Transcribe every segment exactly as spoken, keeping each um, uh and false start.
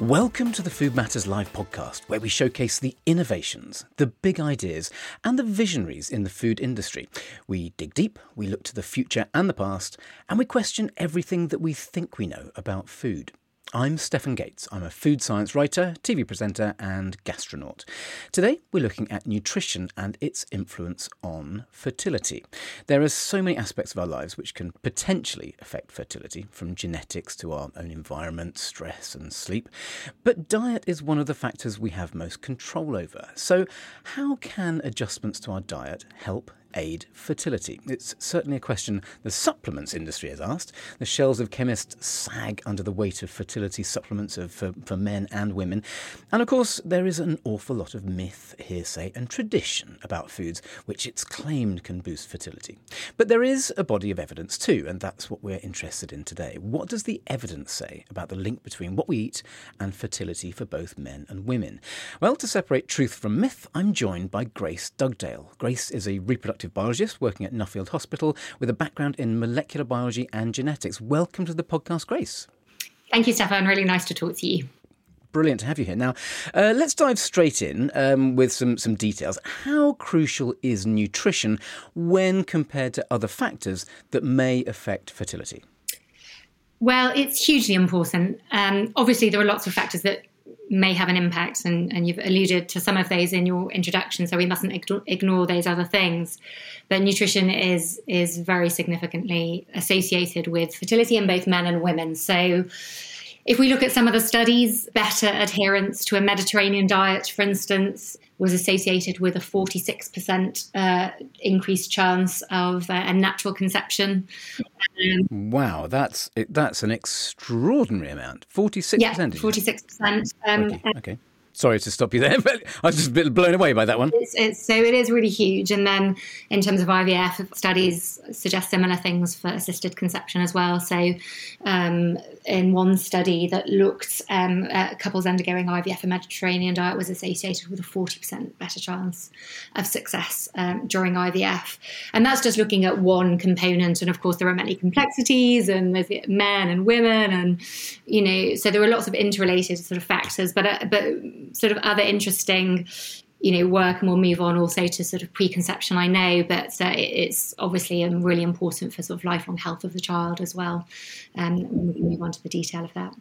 Welcome to the Food Matters Live podcast, where we showcase the innovations, the big ideas, and the visionaries in the food industry. We dig deep, we look to the future and the past, and we question everything that we think we know about food. I'm Stefan Gates. I'm a food science writer, T V presenter, and gastronaut. Today, we're looking at nutrition and its influence on fertility. There are so many aspects of our lives which can potentially affect fertility, from genetics to our own environment, stress and sleep. But diet is one of the factors we have most control over. So how can adjustments to our diet help aid fertility? It's certainly a question the supplements industry has asked. The shelves of chemists sag under the weight of fertility supplements of, for, for men and women. And of course, there is an awful lot of myth, hearsay and tradition about foods which it's claimed can boost fertility. But there is a body of evidence too, and that's what we're interested in today. What does the evidence say about the link between what we eat and fertility for both men and women? Well, to separate truth from myth, I'm joined by Grace Dugdale. Grace is a reproductive biologist working at Nuffield Hospital with a background in molecular biology and genetics. Welcome to the podcast, Grace. Thank you, Stefan. Really nice to talk to you. Brilliant to have you here. Now, uh, let's dive straight in um, with some, some details. How crucial is nutrition when compared to other factors that may affect fertility? Well, it's hugely important. Um, obviously, there are lots of factors that may have an impact, and, and you've alluded to some of those in your introduction, so we mustn't ignore, ignore those other things. But nutrition is is very significantly associated with fertility in both men and women. So if we look at some of the studies, better adherence to a Mediterranean diet, for instance, was associated with a forty-six percent uh, increased chance of uh, a natural conception. Um, wow, that's that's an extraordinary amount. forty-six percent? Yeah, forty-six percent. Um, okay, okay. Sorry to stop you there, but I was just a bit blown away by that one. It's, it's, so it is really huge. And then in terms of I V F, studies suggest similar things for assisted conception as well. So um, in one study that looked um, at couples undergoing I V F, a Mediterranean diet was associated with a forty percent better chance of success um, during I V F. And that's just looking at one component. And of course, there are many complexities, and there's men and women, and, you know, so there are lots of interrelated sort of factors, but, uh, but sort of other interesting, you know, work, and we'll move on also to sort of preconception, I know, but uh, it's obviously um, really important for sort of lifelong health of the child as well. Um, and we can move on to the detail of that.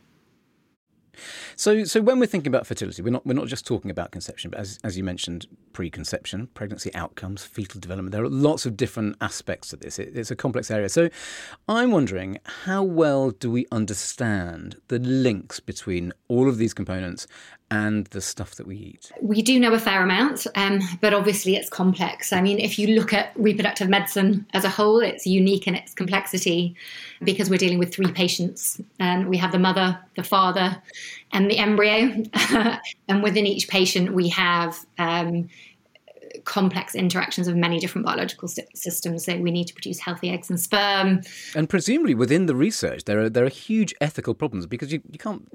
So, so when we're thinking about fertility, we're not we're not just talking about conception, but as as you mentioned, preconception, pregnancy outcomes, fetal development. There are lots of different aspects to this. It, it's a complex area. So, I'm wondering, how well do we understand the links between all of these components and the stuff that we eat? We do know a fair amount, um, but obviously it's complex. I mean, if you look at reproductive medicine as a whole, it's unique in its complexity because we're dealing with three patients. Um, we have the mother, the father, and the embryo. And within each patient, we have um, complex interactions of many different biological systems. So we need to produce healthy eggs and sperm. And presumably within the research, there are there are huge ethical problems because you, you can't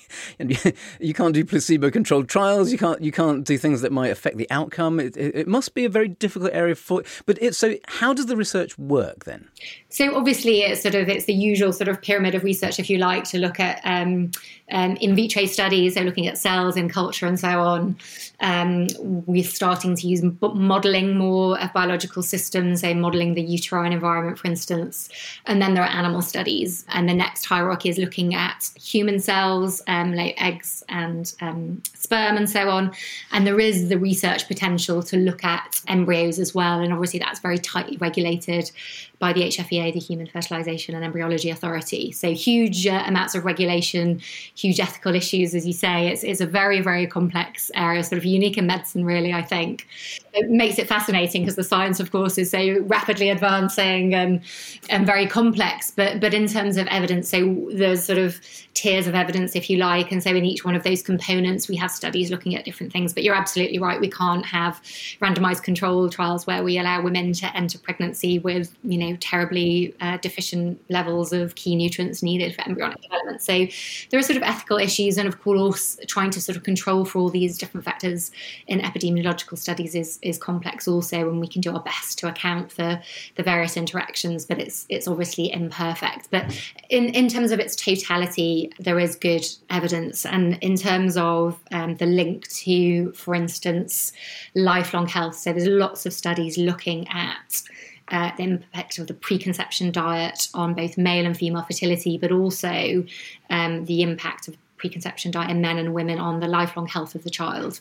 you can't do placebo-controlled trials. You can't you can't do things that might affect the outcome. It, it, it must be a very difficult area for. But it, so how does the research work then? So obviously, it's sort of it's the usual sort of pyramid of research, if you like, to look at um, um, in vitro studies. So looking at cells in culture and so on. Um, we're starting to use modelling more of biological systems, so modelling the uterine environment, for instance. And then there are animal studies. And the next hierarchy is looking at human cells, um, like eggs and um, sperm and so on. And there is the research potential to look at embryos as well. And obviously that's very tightly regulated by the H F E A, the Human Fertilisation and Embryology Authority. So huge uh, amounts of regulation, huge ethical issues, as you say. It's, it's a very, very complex area, sort of unique in medicine, really, I think. It makes it fascinating because the science, of course, is so rapidly advancing and, and very complex. But, but in terms of evidence, so there's sort of tiers of evidence, if you like. And so in each one of those components, we have studies looking at different things. But you're absolutely right. We can't have randomized control trials where we allow women to enter pregnancy with, you know, terribly potentially uh, deficient levels of key nutrients needed for embryonic development. So there are sort of ethical issues, and of course trying to sort of control for all these different factors in epidemiological studies is, is complex also, and we can do our best to account for the various interactions, but it's it's obviously imperfect. But in, in terms of its totality, there is good evidence, and in terms of um, the link to, for instance, lifelong health, so there's lots of studies looking at Uh, the impact of the preconception diet on both male and female fertility, but also um, the impact of preconception diet in men and women on the lifelong health of the child.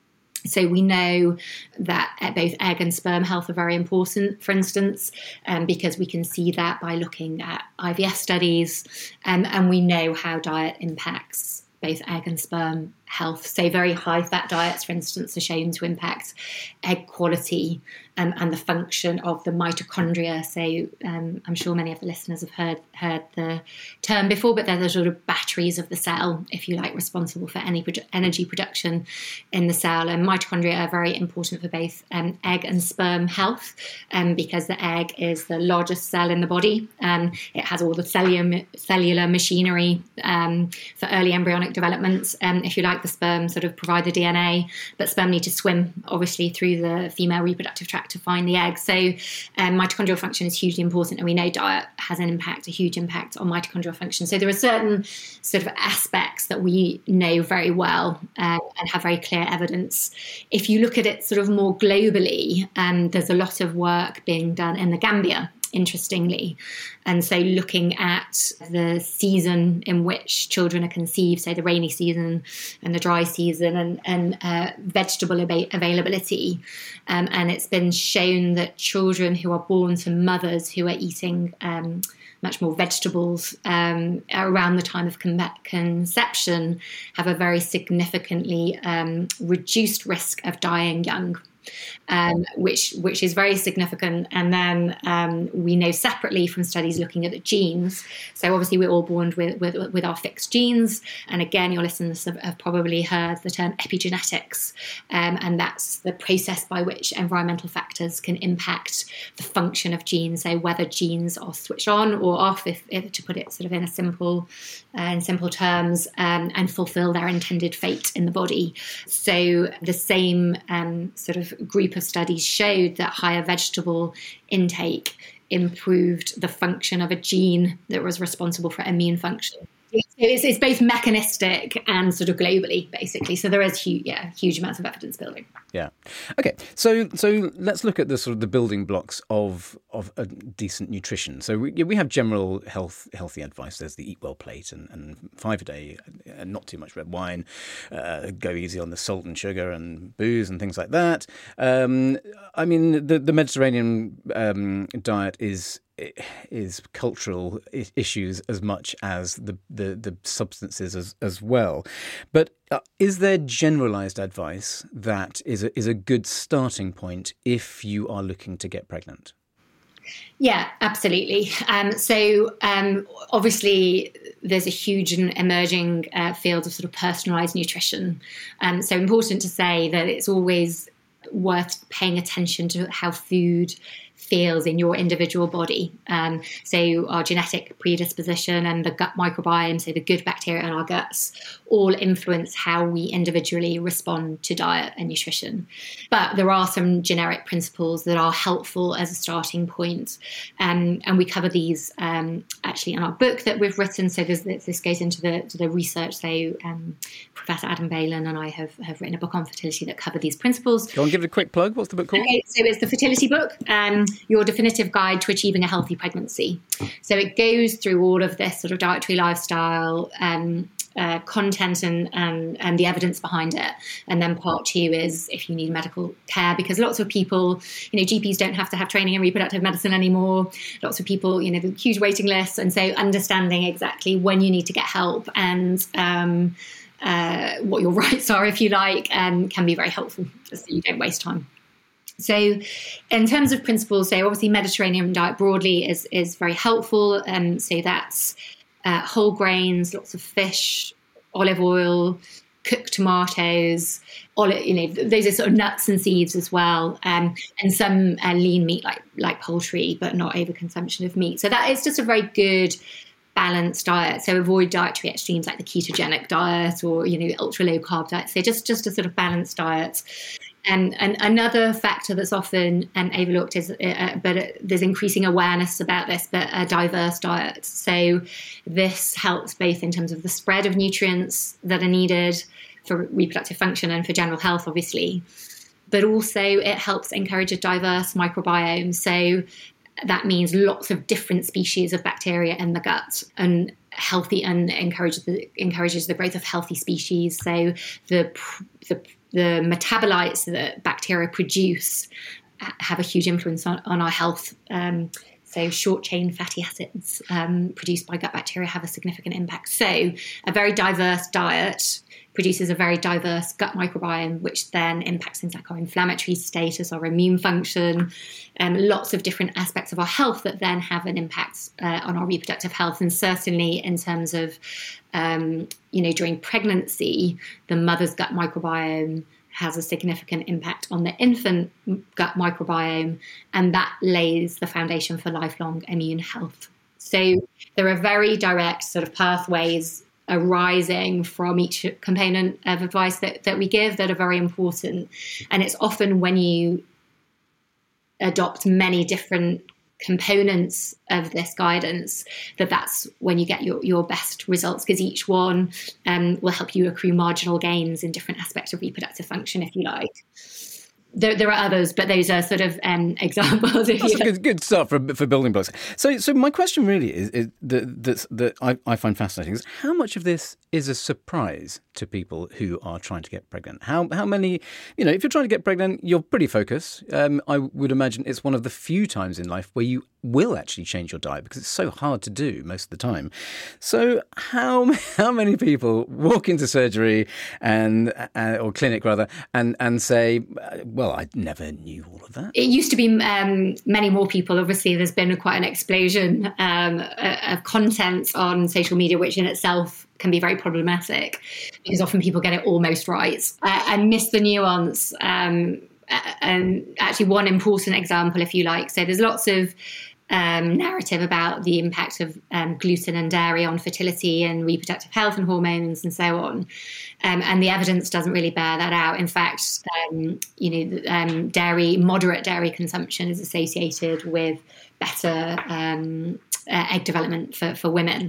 So we know that both egg and sperm health are very important, for instance, um, because we can see that by looking at I V F studies, um, and we know how diet impacts both egg and sperm health. So very high fat diets, for instance, are shown to impact egg quality um, and the function of the mitochondria. So um, I'm sure many of the listeners have heard heard the term before, but they're the sort of batteries of the cell, if you like, responsible for any produ- energy production in the cell. And mitochondria are very important for both um, egg and sperm health, um, because the egg is the largest cell in the body. Um, it has all the cellular, cellular machinery um, for early embryonic development, um, if you like. The sperm sort of provide the D N A, but sperm need to swim, obviously, through the female reproductive tract to find the egg. So um, mitochondrial function is hugely important, and we know diet has an impact, a huge impact on mitochondrial function. So there are certain sort of aspects that we know very well uh, and have very clear evidence. If you look at it sort of more globally, um, there's a lot of work being done in the Gambia, interestingly. And so looking at the season in which children are conceived, so the rainy season and the dry season, and, and uh, vegetable ab- availability. Um, and it's been shown that children who are born to mothers who are eating um, much more vegetables um, around the time of con- conception have a very significantly um, reduced risk of dying young. Um, which which is very significant. And then um, we know separately from studies looking at the genes. So obviously we're all born with, with, with our fixed genes. And again, your listeners have, have probably heard the term epigenetics. Um, and that's the process by which environmental factors can impact the function of genes. So whether genes are switched on or off, if, if to put it sort of in a simple, uh, in simple terms, um, and fulfill their intended fate in the body. So the same um, sort of group of studies showed that higher vegetable intake improved the function of a gene that was responsible for immune function. It's, it's both mechanistic and sort of globally, basically. So there is huge, yeah, huge amounts of evidence building. Yeah. Okay. So so let's look at the sort of the building blocks of of a decent nutrition. So we we have general health healthy advice. There's the eat well plate and, and five a day, and not too much red wine, uh, go easy on the salt and sugar and booze and things like that. Um, I mean, the the Mediterranean um, diet is. is cultural issues as much as the, the, the substances as, as well. But uh, is there generalised advice that is a, is a good starting point if you are looking to get pregnant? Yeah, absolutely. Um, so um, obviously there's a huge and emerging uh, field of sort of personalised nutrition. Um, so important to say that it's always worth paying attention to how food feels in your individual body. Um, so our genetic predisposition and the gut microbiome, so the good bacteria in our guts, all influence how we individually respond to diet and nutrition. But there are some generic principles that are helpful as a starting point. Um, and we cover these um, actually in our book that we've written. So this, this goes into the, to the research. So um, Professor Adam Bailon and I have, have written a book on fertility that cover these principles. Go on, give it a quick plug. What's the book called? Okay, so it's the fertility book. Um, Your Definitive Guide to Achieving a Healthy Pregnancy. So it goes through all of this sort of dietary lifestyle um, uh, content and, and and the evidence behind it. And then part two is if you need medical care, because lots of people, you know, G Ps don't have to have training in reproductive medicine anymore. Lots of people, you know, the huge waiting lists. And so understanding exactly when you need to get help and um, uh, what your rights are, if you like, um, can be very helpful so you don't waste time. So in terms of principles, so obviously Mediterranean diet broadly is, is very helpful. Um, so that's uh, whole grains, lots of fish, olive oil, cooked tomatoes, olive, you know, those are sort of nuts and seeds as well, um, and some uh, lean meat like like poultry, but not overconsumption of meat. So that is just a very good balanced diet. So avoid dietary extremes like the ketogenic diet or, you know, ultra low carb diet. So just just a sort of balanced diet. And, and another factor that's often um, overlooked is, uh, but uh, there's increasing awareness about this, but a diverse diet. So this helps both in terms of the spread of nutrients that are needed for reproductive function and for general health, obviously, but also it helps encourage a diverse microbiome. So that means lots of different species of bacteria in the gut, and healthy and encourages the, encourages the growth of healthy species. So the the the metabolites that bacteria produce have a huge influence on, on our health. Um, so short-chain fatty acids um, produced by gut bacteria have a significant impact. So a very diverse diet produces a very diverse gut microbiome, which then impacts things like our inflammatory status, our immune function, um, lots of different aspects of our health that then have an impact uh, on our reproductive health. And certainly in terms of, um, you know, during pregnancy, the mother's gut microbiome has a significant impact on the infant gut microbiome, and that lays the foundation for lifelong immune health. So there are very direct sort of pathways arising from each component of advice that, that we give that are very important. And it's often when you adopt many different components of this guidance that that's when you get your, your best results, because each one um, will help you accrue marginal gains in different aspects of reproductive function, if you like. There, there are others, but those are sort of um, examples. If That's you a good, good start for for building blocks. So, so my question really is, is that that that I, I find fascinating is how much of this is a surprise to people who are trying to get pregnant. How how many, you know, if you're trying to get pregnant, you're pretty focused. Um, I would imagine it's one of the few times in life where you will actually change your diet because it's so hard to do most of the time. So how how many people walk into surgery and uh, or clinic rather and and say, well, I never knew all of that. It used to be um, many more people. Obviously, there's been quite an explosion um, of content on social media, which in itself can be very problematic because often people get it almost right uh, and miss the nuance. Um, and actually, one important example, if you like. So there's lots of Um, narrative about the impact of um, gluten and dairy on fertility and reproductive health and hormones and so on. Um, and the evidence doesn't really bear that out. In fact, um, you know, um, dairy, moderate dairy consumption is associated with better um, uh, egg development for, for women.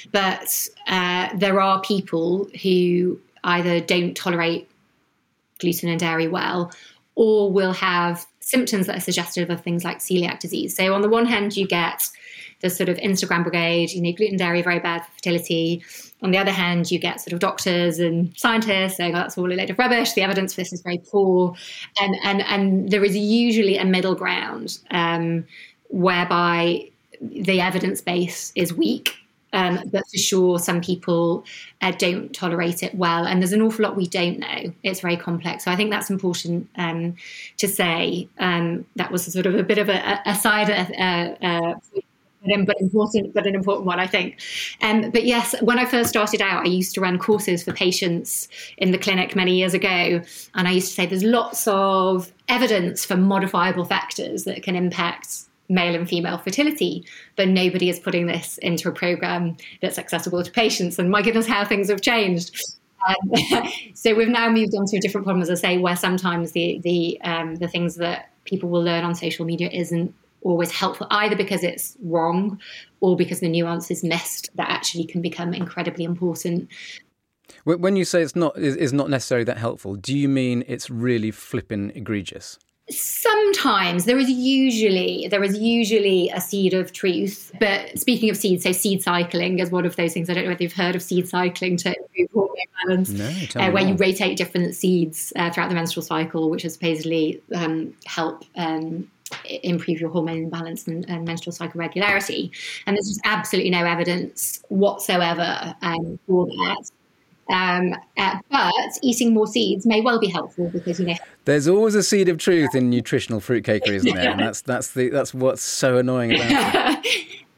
But uh, there are people who either don't tolerate gluten and dairy well, or will have symptoms that are suggestive of things like celiac disease. So on the one hand, you get the sort of Instagram brigade, you know, gluten, dairy, very bad for fertility. On the other hand, you get sort of doctors and scientists saying, oh, that's all a load of rubbish. The evidence for this is very poor. And and, and there is usually a middle ground um, whereby the evidence base is weak. Um, but for sure, some people uh, don't tolerate it well. And there's an awful lot we don't know. It's very complex. So I think that's important um, to say. Um, that was sort of a bit of a, a side, uh, uh, but important, but an important one, I think. Um, but yes, when I first started out, I used to run courses for patients in the clinic many years ago. And I used to say there's lots of evidence for modifiable factors that can impact male and female fertility, but nobody is putting this into a program that's accessible to patients. And my goodness, how things have changed. Um, so we've now moved on to a different problem, as I say, where sometimes the the um, the things that people will learn on social media isn't always helpful, either because it's wrong or because the nuance is missed that actually can become incredibly important. When you say it's not is not necessarily that helpful, do you mean it's really flippin' egregious? Sometimes there is usually there is usually a seed of truth. But speaking of seeds, so seed cycling is one of those things. I don't know whether you've heard of seed cycling to improve hormone balance, no, uh, where you rotate different seeds uh, throughout the menstrual cycle, which is supposedly um, help um, improve your hormone balance and, and menstrual cycle regularity. And there's just absolutely no evidence whatsoever um, for that. Um, uh, but eating more seeds may well be helpful because, you know, there's always a seed of truth in nutritional fruitcakery, isn't there? And that's that's the that's what's so annoying about it.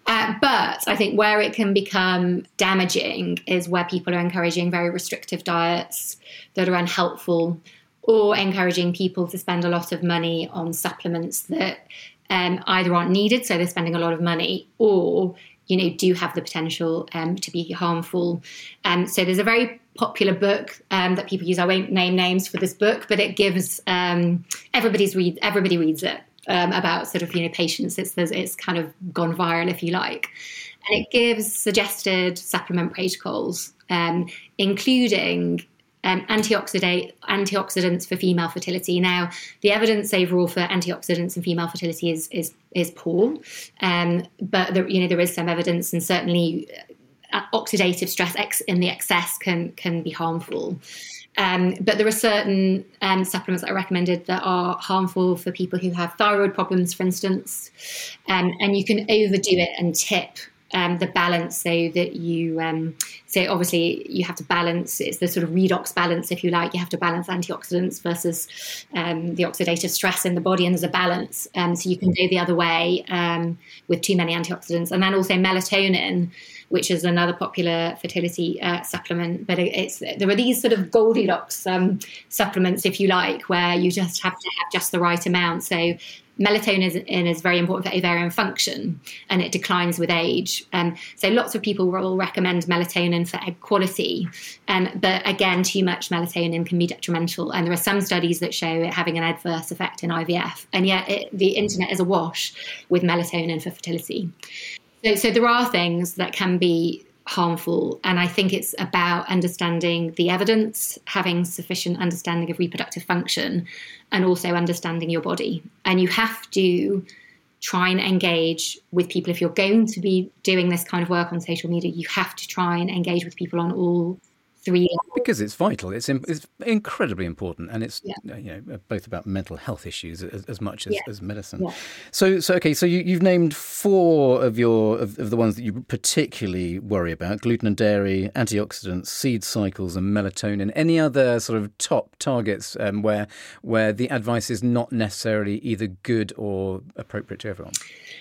Uh, but I think where it can become damaging is where people are encouraging very restrictive diets that are unhelpful, or encouraging people to spend a lot of money on supplements that um, either aren't needed, so they're spending a lot of money, or, you know, do have the potential um, to be harmful. Um, so there's a very popular book um, that people use. I won't name names for this book, but it gives um, everybody's read everybody reads it um, about sort of, you know, patients. It's it's kind of gone viral, if you like, and it gives suggested supplement protocols, um, including Um, antioxidant antioxidants for female fertility. Now, the evidence overall for antioxidants in female fertility is is is poor, um, but there, you know, there is some evidence, and certainly uh, oxidative stress ex- in the excess can can be harmful. Um, but there are certain um, supplements that are recommended that are harmful for people who have thyroid problems, for instance, um, and you can overdo it and tip Um, the balance, so that you, um, so obviously you have to balance, it's the sort of redox balance, if you like. You have to balance antioxidants versus um, the oxidative stress in the body, and there's a balance. Um, so you can go the other way um, with too many antioxidants. And then also melatonin, which is another popular fertility uh, supplement. But it's there are these sort of Goldilocks um, supplements, if you like, where you just have to have just the right amount. So melatonin is, is very important for ovarian function, and it declines with age. Um, so lots of people will recommend melatonin for egg quality. Um, but again, too much melatonin can be detrimental. And there are some studies that show it having an adverse effect in I V F. And yet it, the internet is awash with melatonin for fertility. So, so there are things that can be harmful. And I think it's about understanding the evidence, having sufficient understanding of reproductive function, and also understanding your body. And you have to try and engage with people. If you're going to be doing this kind of work on social media, you have to try and engage with people on all three levels. Because it's vital. It's it's incredibly important, and it's yeah. you know both about mental health issues as, as much as, yeah. as medicine. Yeah. So so okay. So you, you've named four of your of, of the ones that you particularly worry about: gluten and dairy, antioxidants, seed cycles, and melatonin. Any other sort of top targets um, where where the advice is not necessarily either good or appropriate to everyone?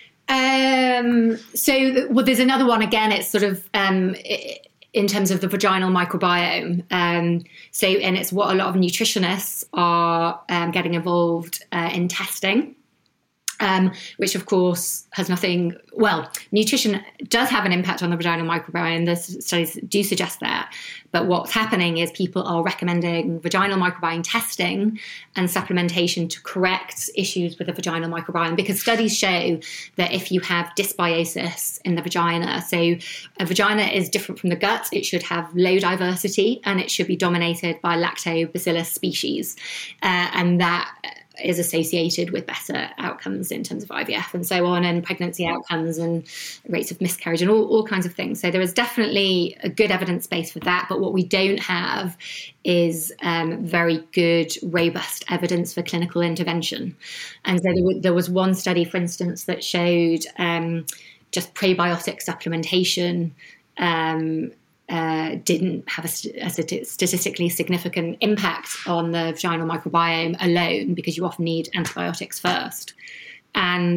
Um. So well, there's another one. Again, it's sort of um. It, in terms of the vaginal microbiome. Um, so, and it's what a lot of nutritionists are um, getting involved uh, in testing, um, which of course has nothing, well, nutrition does have an impact on the vaginal microbiome. The studies do suggest that. But what's happening is people are recommending vaginal microbiome testing and supplementation to correct issues with the vaginal microbiome, because studies show that if you have dysbiosis in the vagina, so a vagina is different from the gut, it should have low diversity and it should be dominated by lactobacillus species. Uh, and that is associated with better outcomes in terms of I V F and so on, and pregnancy outcomes and rates of miscarriage and all, all kinds of things. So there is definitely a good evidence base for that. But what we don't have is um, very good, robust evidence for clinical intervention. And so there, w- there was one study, for instance, that showed um, just probiotic supplementation um, Uh, didn't have a, st- a st- statistically significant impact on the vaginal microbiome alone, because you often need antibiotics first. And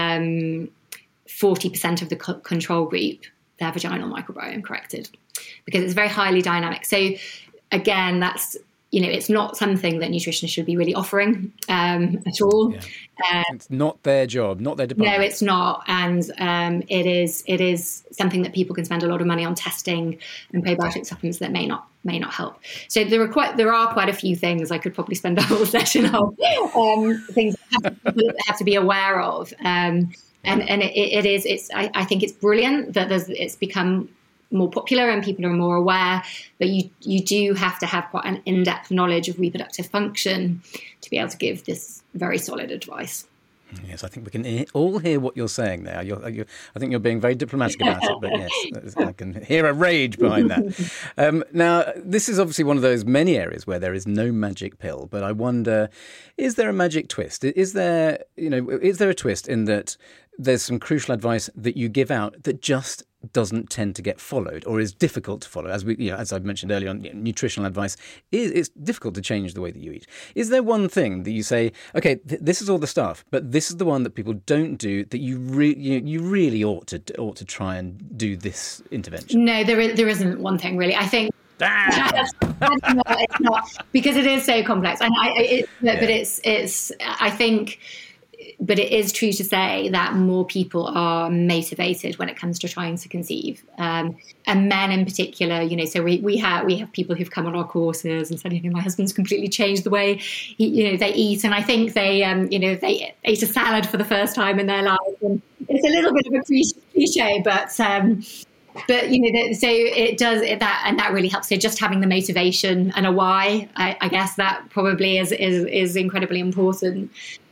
um, forty percent of the co- control group, their vaginal microbiome corrected, because it's very highly dynamic. So again, that's, you know, it's not something that nutritionists should be really offering um, at all. Yeah. Uh, It's not their job, not their department. No, it's not, and um, it is it is something that people can spend a lot of money on testing and probiotic supplements that may not may not help. So there are quite there are quite a few things I could probably spend a whole session on, um, things that have, to, have to be aware of, um, and and it, it is it's I, I think it's brilliant that there's it's become more popular and people are more aware, but you you do have to have quite an in-depth knowledge of reproductive function to be able to give this very solid advice. Yes, I think we can all hear what you're saying there. You're, you're, I think you're being very diplomatic about it, but yes, I can hear a rage behind that. Um, now, this is obviously one of those many areas where there is no magic pill, but I wonder, is there a magic twist? Is there, you know, is there a twist in that there's some crucial advice that you give out that just doesn't tend to get followed or is difficult to follow. As we, you know, as I mentioned earlier on, you know, nutritional advice is it's difficult to change the way that you eat. Is there one thing that you say, okay, th- this is all the stuff, but this is the one that people don't do that you re- you, you really ought to ought to try and do this intervention? No, there is, there isn't one thing really. I think. Ah. no, it's not, because it is so complex, and I, it, but, yeah. but it's it's. I think. But it is true to say that more people are motivated when it comes to trying to conceive, um, and men in particular. You know, so we we have we have people who've come on our courses and said, you know, my husband's completely changed the way he, you know they eat, and I think they um, you know they ate a salad for the first time in their lives, and it's a little bit of a cliche, but. Um, But, you know, so it does it, that, and that really helps. So just having the motivation and a why, I, I guess that probably is, is, is incredibly important.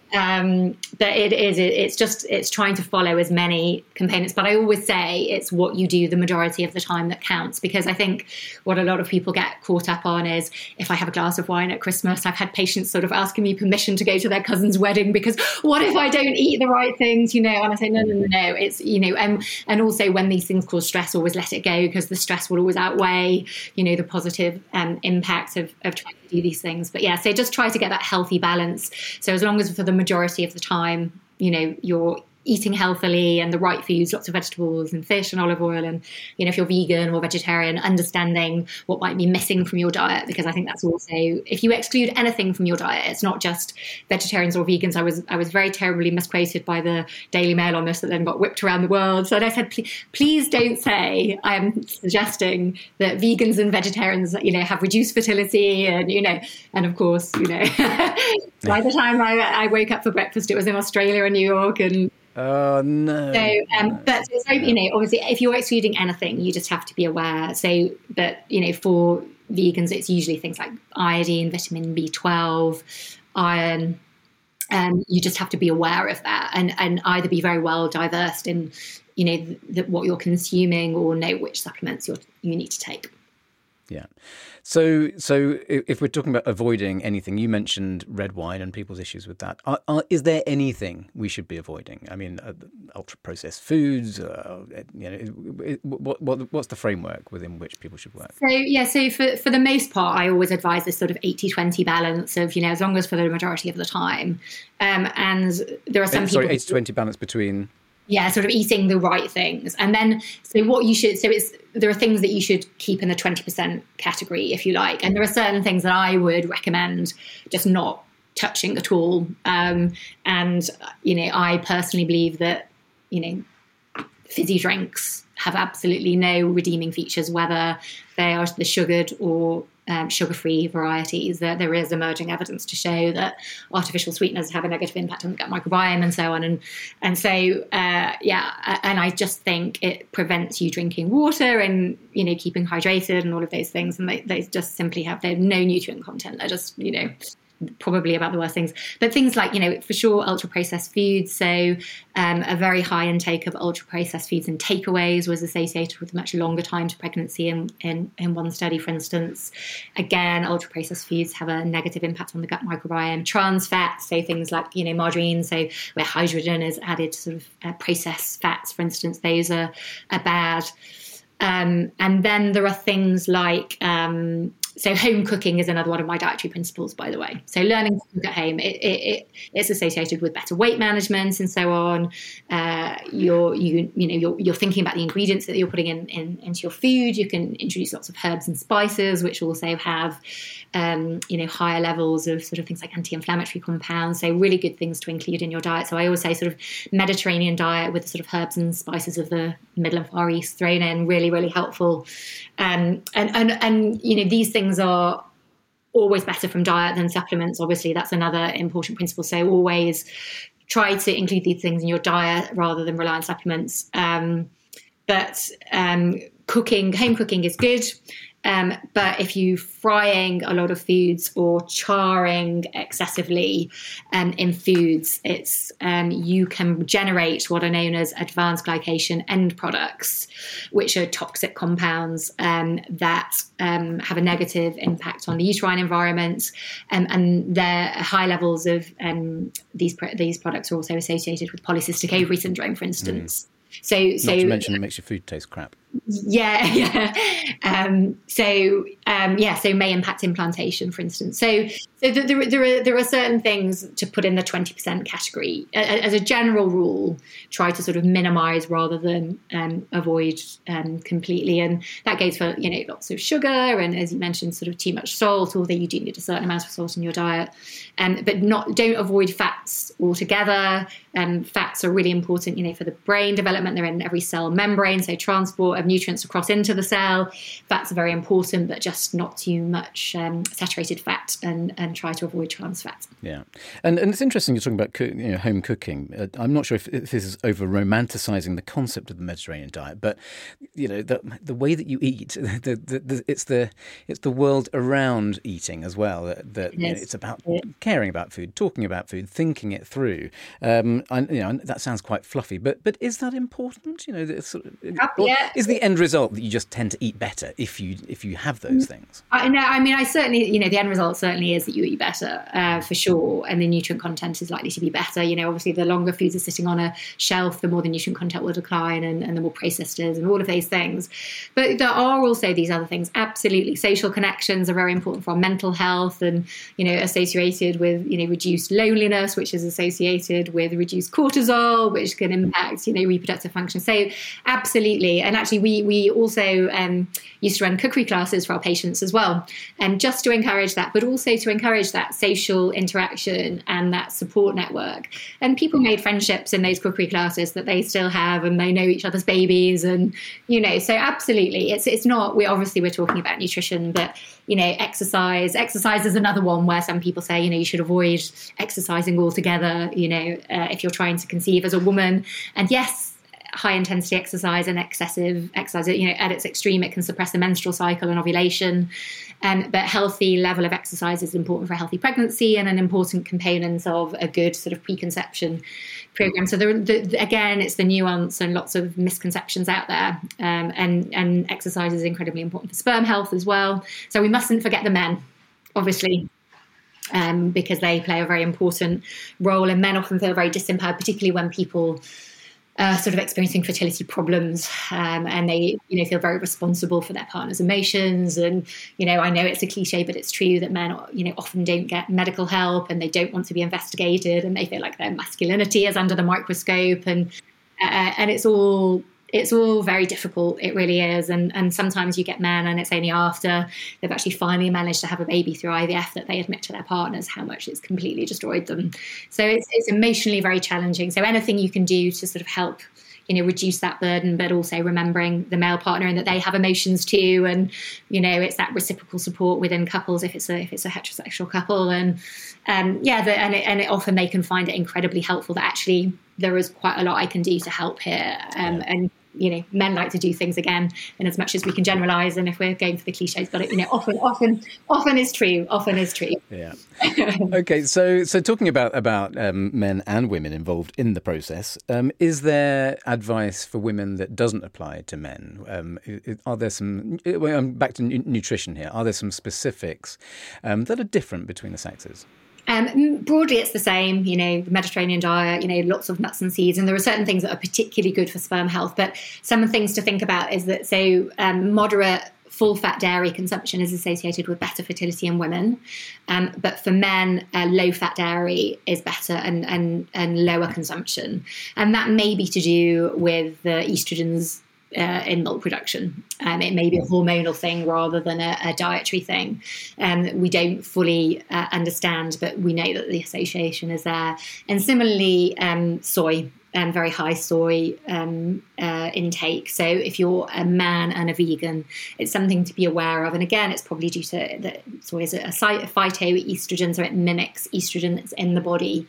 Um, but it is, it, it's just, it's trying to follow as many components. But I always say it's what you do the majority of the time that counts, because I think what a lot of people get caught up on is, if I have a glass of wine at Christmas, I've had patients sort of asking me permission to go to their cousin's wedding because what if I don't eat the right things, you know? And I say, no, no, no, no. It's, you know, and, and also when these things cause stress, always let it go, because the stress will always outweigh, you know, the positive um, impact of, of trying to do these things. But yeah, so just try to get that healthy balance. So as long as for the majority of the time, you know, you're eating healthily and the right foods, lots of vegetables and fish and olive oil, and, you know, if you're vegan or vegetarian, understanding what might be missing from your diet, because I think that's also, if you exclude anything from your diet, it's not just vegetarians or vegans. I was I was very terribly misquoted by the Daily Mail on this, that then got whipped around the world. So I said, please, please don't say I'm suggesting that vegans and vegetarians, you know, have reduced fertility, and, you know, and of course, you know, by the time I, I woke up for breakfast, it was in Australia and New York, and Oh, no. So, um, but, so, you know, obviously, if you're excluding anything, you just have to be aware. So, but, you know, for vegans, it's usually things like iodine, vitamin B twelve, iron. Um, you just have to be aware of that, and, and either be very well diverse in, you know, th- th- what you're consuming, or know which supplements you're, you need to take. Yeah. So, so if we're talking about avoiding anything, you mentioned red wine and people's issues with that. Are, are, is there anything we should be avoiding? I mean, uh, ultra-processed foods. Uh, you know, what, what, what's the framework within which people should work? So, yeah. So, for for the most part, I always advise this sort of eighty twenty balance of, you know, as long as for the majority of the time. Um, and there are some Sorry, people. eighty twenty balance between. Yeah, sort of eating the right things. And then, so what you should, so it's, there are things that you should keep in the twenty percent category, if you like. And there are certain things that I would recommend just not touching at all. Um, and, you know, I personally believe that, you know, fizzy drinks have absolutely no redeeming features, whether they are the sugared or Um, sugar-free varieties. That there is emerging evidence to show that artificial sweeteners have a negative impact on the gut microbiome and so on. And and so, uh, yeah, and I just think it prevents you drinking water and, you know, keeping hydrated and all of those things. And they, they just simply have, they have no nutrient content. They're just, you know, probably about the worst things. But things like, you know, for sure, ultra-processed foods. So um, a very high intake of ultra-processed foods and takeaways was associated with a much longer time to pregnancy in, in, in one study, for instance. Again, ultra-processed foods have a negative impact on the gut microbiome. Trans fats, so things like, you know, margarine, so where hydrogen is added to sort of uh, processed fats, for instance, those are, are bad. Um, and then there are things like, um, so home cooking is another one of my dietary principles, by the way. So learning to cook at home, it, it, it, it's associated with better weight management and so on. Uh, you're, you, you know, you're, you're thinking about the ingredients that you're putting in, in into your food. You can introduce lots of herbs and spices, which also have, um, you know, higher levels of sort of things like anti-inflammatory compounds. So really good things to include in your diet. So I always say sort of Mediterranean diet with the sort of herbs and spices of the Middle and Far East thrown in, really, really helpful. Um, and, and, and, you know, these things are always better from diet than supplements. Obviously, that's another important principle. So always try to include these things in your diet rather than rely on supplements. Um, but um, cooking, home cooking is good. Um, but if you frying a lot of foods or charring excessively um, in foods, it's um, you can generate what are known as advanced glycation end products, which are toxic compounds um, that um, have a negative impact on the uterine environment, um, and their high levels of um, these these products are also associated with polycystic ovary syndrome, for instance. Mm. So, so not to mention it makes your food taste crap. Yeah, yeah. Um, so, um, yeah, so may impact implantation, for instance. So, so there, there, are, there are certain things to put in the twenty percent category. As a general rule, try to sort of minimize rather than um, avoid um, completely. And that goes for, you know, lots of sugar and, as you mentioned, sort of too much salt, although you do need a certain amount of salt in your diet. Um, but not don't avoid fats altogether. Um, fats are really important, you know, for the brain development. They're in every cell membrane, so transport of nutrients across into the cell. Fats are very important, but just not too much um, saturated fat, and, and try to avoid trans fats. Yeah, and and it's interesting you're talking about cook, you know, home cooking. Uh, I'm not sure if, if this is over romanticising the concept of the Mediterranean diet, but you know the the way that you eat, the, the, the, it's the it's the world around eating as well. That, that you know, it's about yeah. caring about food, talking about food, thinking it through. Um, I, you know, that sounds quite fluffy, but but is that important? You know, sort of, yeah. is the end result that you just tend to eat better if you if you have those things? I know. I mean, I certainly, you know, the end result certainly is that you eat better uh, for sure, and the nutrient content is likely to be better. You know, obviously, the longer foods are sitting on a shelf, the more the nutrient content will decline, and, and the more processed it is, and all of those things. But there are also these other things. Absolutely, social connections are very important for our mental health, and you know, associated with you know reduced loneliness, which is associated with reduced cortisol, which can impact you know reproductive function. So, absolutely, and actually, we we also um, used to run cookery classes for our patients as well, and um, just to encourage that, but also to encourage that social interaction and that support network. And people made friendships in those cookery classes that they still have, and they know each other's babies, and you know, so absolutely, it's it's not. We obviously we're talking about nutrition, but you know, exercise. Exercise is another one where some people say, you know, you should avoid exercising altogether. You know, uh, if you're trying to conceive as a woman, and yes. High intensity exercise and excessive exercise, you know, at its extreme, it can suppress the menstrual cycle and ovulation. Um, but healthy level of exercise is important for a healthy pregnancy and an important component of a good sort of preconception program. So there, the, again, it's the nuance and lots of misconceptions out there. Um, and, and exercise is incredibly important for sperm health as well. So we mustn't forget the men, obviously. Um, because they play a very important role, and men often feel very disempowered, particularly when people Uh, sort of experiencing fertility problems, um, and they, you know, feel very responsible for their partner's emotions. And you know, I know it's a cliche, but it's true that men, you know, often don't get medical help, and they don't want to be investigated, and they feel like their masculinity is under the microscope, and uh, and it's all. It's all very difficult. It really is. And and sometimes you get men, and it's only after they've actually finally managed to have a baby through I V F that they admit to their partners how much it's completely destroyed them. So it's, it's emotionally very challenging. So anything you can do to sort of help, you know, reduce that burden, but also remembering the male partner and that they have emotions too. And, you know, it's that reciprocal support within couples if it's a, if it's a heterosexual couple. And um, yeah, the, and, it, and it, often they can find it incredibly helpful that actually there is quite a lot I can do to help here. Um, yeah. And, you know, men like to do things again, and as much as we can generalize, and if we're going for the cliches, but it, you know, often, often, often is true. Often is true. Yeah. Okay. So, so talking about about um, men and women involved in the process, um, is there advice for women that doesn't apply to men? Um, are there some? Well, I'm back to n- nutrition here. Are there some specifics um, that are different between the sexes? Um, broadly, it's the same, you know, the Mediterranean diet, you know, lots of nuts and seeds. And there are certain things that are particularly good for sperm health. But some things to think about is that, so um, moderate full-fat dairy consumption is associated with better fertility in women. Um, but for men, uh, low-fat dairy is better, and, and, and lower consumption. And that may be to do with the estrogens Uh, in milk production. Um, it may be a hormonal thing rather than a, a dietary thing. Um, we don't fully uh, understand, but we know that the association is there. And similarly, um, soy, um, very high soy um, uh, intake. So if you're a man and a vegan, it's something to be aware of. And again, it's probably due to that soy is a, a phytoestrogen, so it mimics estrogen that's in the body.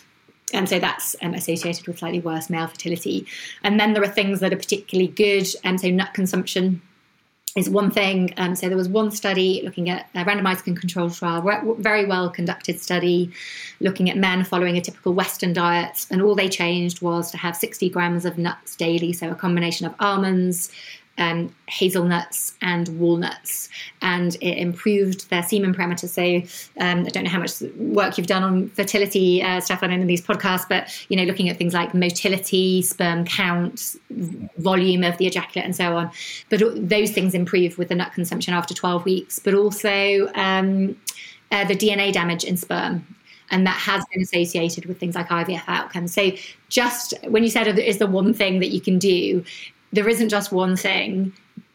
And so that's um, associated with slightly worse male fertility. And then there are things that are particularly good. And um, so nut consumption is one thing. Um, so there was one study looking at a randomized and controlled trial, very well conducted study, looking at men following a typical Western diet. And all they changed was to have sixty grams of nuts daily. So a combination of almonds, um, hazelnuts and walnuts, and it improved their semen parameters. So um, I don't know how much work you've done on fertility uh, stuff on any of these podcasts, but you know, looking at things like motility, sperm count, volume of the ejaculate, and so on. But those things improved with the nut consumption after twelve weeks, but also um, uh, the D N A damage in sperm. And that has been associated with things like I V F outcomes. So just when you said is the one thing that you can do, there isn't just one thing,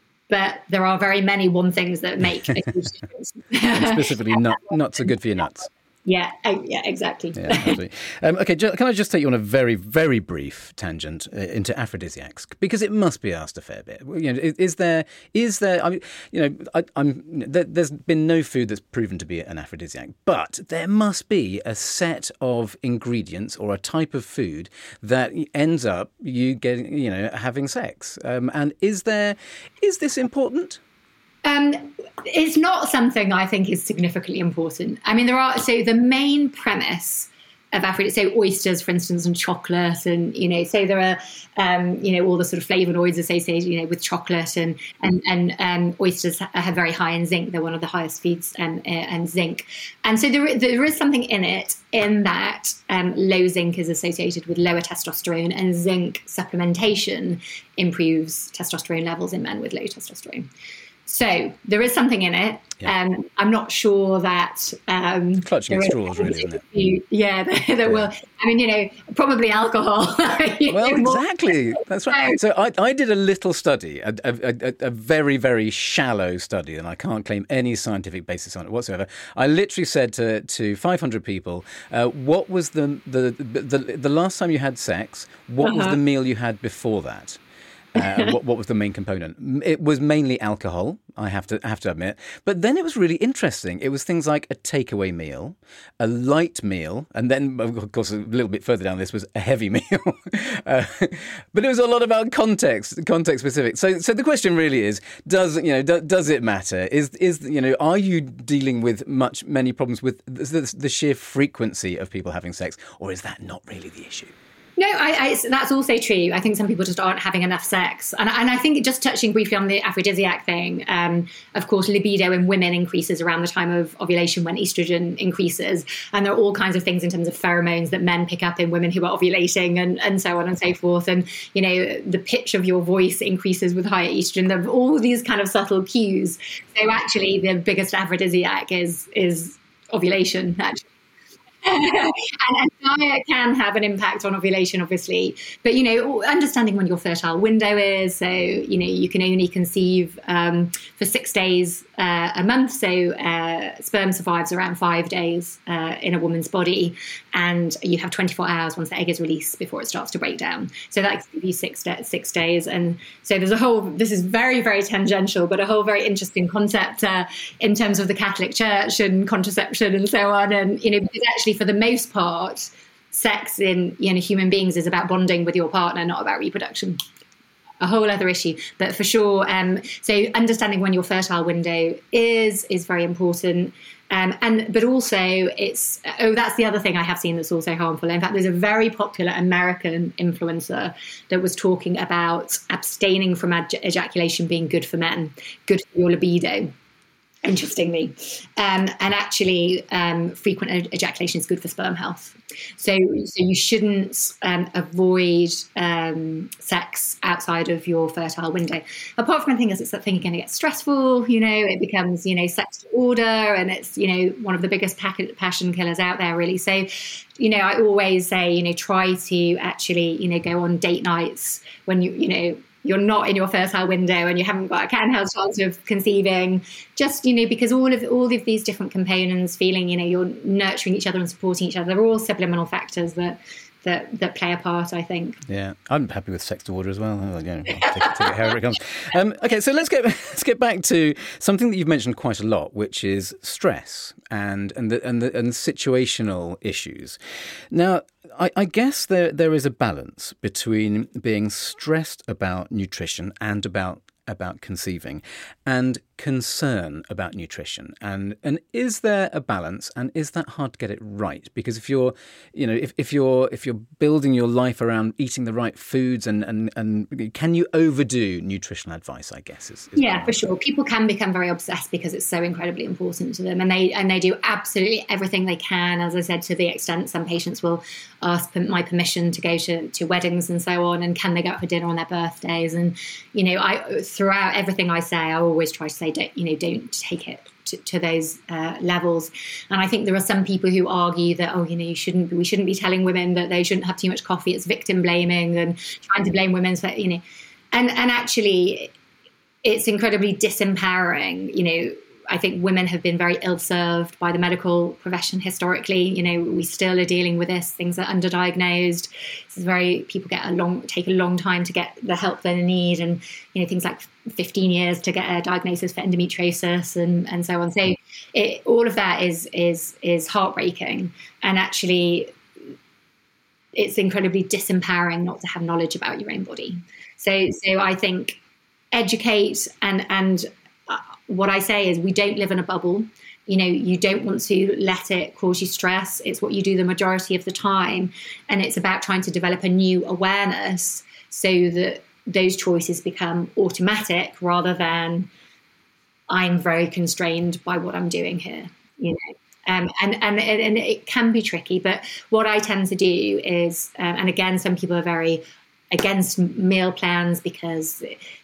but there are very many one things that make a huge difference. And specifically, nut, nuts are good for your nuts. Yeah, oh, yeah, exactly. Yeah, um, okay, can I just take you on a very, very brief tangent uh, into aphrodisiacs, because it must be asked a fair bit. You know, is, is there, is there? I mean, you know, I, I'm there, there's been no food that's proven to be an aphrodisiac, but there must be a set of ingredients or a type of food that ends up you getting, you know, having sex. Um, and is there, is this important? Um, it's not something I think is significantly important. I mean, there are, so the main premise of aphrodisiacs, so oysters, for instance, and chocolate, and, you know, so there are, um, you know, all the sort of flavonoids associated, you know, with chocolate, and, and, and um, oysters have very high in zinc. They're one of the highest feeds um, uh, and zinc. And so there, there is something in it in that um, low zinc is associated with lower testosterone, and zinc supplementation improves testosterone levels in men with low testosterone. So there is something in it. Yeah. Um, I'm not sure that... Um, Clutching at straws, really, isn't it? Yeah, that yeah. will... I mean, you know, probably alcohol. Well, exactly. That's right. So I, I did a little study, a, a, a, a very, very shallow study, and I can't claim any scientific basis on it whatsoever. I literally said to, to five hundred people, uh, what was the, the, the, the last time you had sex? What uh-huh. was the meal you had before that? Uh, what, what was the main component? It was mainly alcohol, I have to have to admit. But then it was really interesting. It was things like a takeaway meal, a light meal, and then, of course, a little bit further down this was a heavy meal. uh, but it was a lot about context, context specific. So, so the question really is: Does you know? Do, does it matter? Is is you know? Are you dealing with much many problems with the, the sheer frequency of people having sex, or is that not really the issue? No, I, I, that's also true. I think some people just aren't having enough sex. And, and I think just touching briefly on the aphrodisiac thing, um, of course, libido in women increases around the time of ovulation when estrogen increases. And there are all kinds of things in terms of pheromones that men pick up in women who are ovulating, and, and so on and so forth. And, you know, the pitch of your voice increases with higher estrogen. There are all these kind of subtle cues. So actually the biggest aphrodisiac is, is ovulation, actually. and, and diet can have an impact on ovulation, obviously, but you know, understanding when your fertile window is. So you know, you can only conceive um, for six days uh, a month. So uh, sperm survives around five days uh, in a woman's body, and you have twenty-four hours once the egg is released before it starts to break down. So that gives you six da- six days, and so there's a whole. This is very very tangential, but a whole very interesting concept uh, in terms of the Catholic Church and contraception and so on. And you know, because actually, for the most part, sex in you know human beings is about bonding with your partner, not about reproduction. A whole other issue, but for sure. Um, so understanding when your fertile window is is very important. Um, and but also it's oh that's the other thing I have seen that's also harmful. In fact, there's a very popular American influencer that was talking about abstaining from ej- ejaculation being good for men, good for your libido. Interestingly, um, and actually, um, frequent ejaculation is good for sperm health. So, so you shouldn't um, avoid um, sex outside of your fertile window. Apart from, I think, it's that thing you're going to get stressful. You know, it becomes you know sex disorder, and it's you know one of the biggest pack- passion killers out there, really. So, you know, I always say, you know, try to actually, you know, go on date nights when you, you know. You're not in your fertile window and you haven't got a cat and house chance of conceiving, just, you know, because all of all of these different components, feeling, you know, you're nurturing each other and supporting each other, they're all subliminal factors that that that play a part, I think. Yeah, I'm happy with sex to order as well. You know, take, it, take it however it comes. Um, okay, so let's get let's get back to something that you've mentioned quite a lot, which is stress and and the, and the, and situational issues. Now, I, I guess there there is a balance between being stressed about nutrition and about about conceiving and concern about nutrition. And and is there a balance, and is that hard to get it right? Because if you're, you know, if, if you're if you're building your life around eating the right foods, and, and, and can you overdo nutritional advice, I guess is, is yeah, for sure. People can become very obsessed because it's so incredibly important to them, and they and they do absolutely everything they can. As I said, to the extent some patients will ask my permission to go to, to weddings and so on, and can they go out for dinner on their birthdays? And you know, I throughout everything I say, I always try to say, don't, you know, don't take it to, to those uh, levels. And I think there are some people who argue that, oh, you know, you shouldn't, we shouldn't be telling women that they shouldn't have too much coffee. It's victim blaming and trying to blame women for, you know, and and actually, it's incredibly disempowering. You know, I think women have been very ill-served by the medical profession historically. You know, we still are dealing with this. Things are underdiagnosed. This is very, people get a long, take a long time to get the help they need. And, you know, things like fifteen years to get a diagnosis for endometriosis and, and so on. So it, all of that is, is, is heartbreaking. And actually, it's incredibly disempowering not to have knowledge about your own body. So, so I think educate and, and, what I say is we don't live in a bubble. You know, you don't want to let it cause you stress. It's what you do the majority of the time. And it's about trying to develop a new awareness so that those choices become automatic rather than I'm very constrained by what I'm doing here, you know. Um, and, and, and it can be tricky. But what I tend to do is, um, and again, some people are very against meal plans because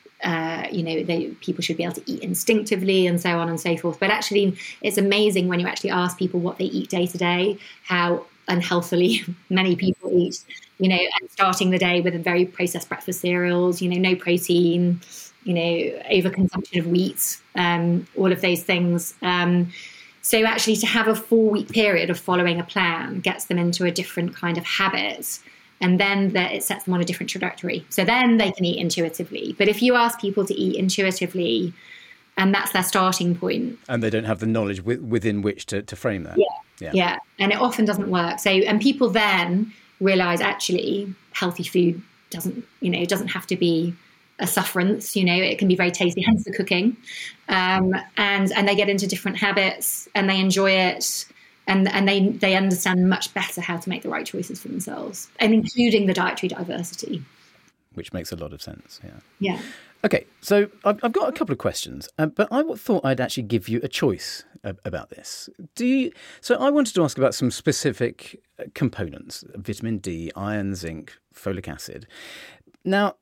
Uh, you know, they, people should be able to eat instinctively and so on and so forth. But actually, it's amazing when you actually ask people what they eat day to day, how unhealthily many people eat, you know, and starting the day with a very processed breakfast cereals, you know, no protein, you know, overconsumption of wheat, um, all of those things. Um, so actually to have a four week period of following a plan gets them into a different kind of habit. And then that it sets them on a different trajectory. So then they can eat intuitively. But if you ask people to eat intuitively, and that's their starting point. And they don't have the knowledge w- within which to, to frame that. Yeah, yeah, yeah. And it often doesn't work. So, and people then realise actually healthy food doesn't, you know, it doesn't have to be a sufferance, you know, it can be very tasty, hence the cooking. Um, and, and they get into different habits and they enjoy it. And and they, they understand much better how to make the right choices for themselves, and including the dietary diversity. Which makes a lot of sense, yeah. Yeah. Okay, so I've, I've got a couple of questions, uh, but I thought I'd actually give you a choice uh, about this. Do you, so I wanted to ask about some specific components, vitamin D, iron, zinc, folic acid. Now,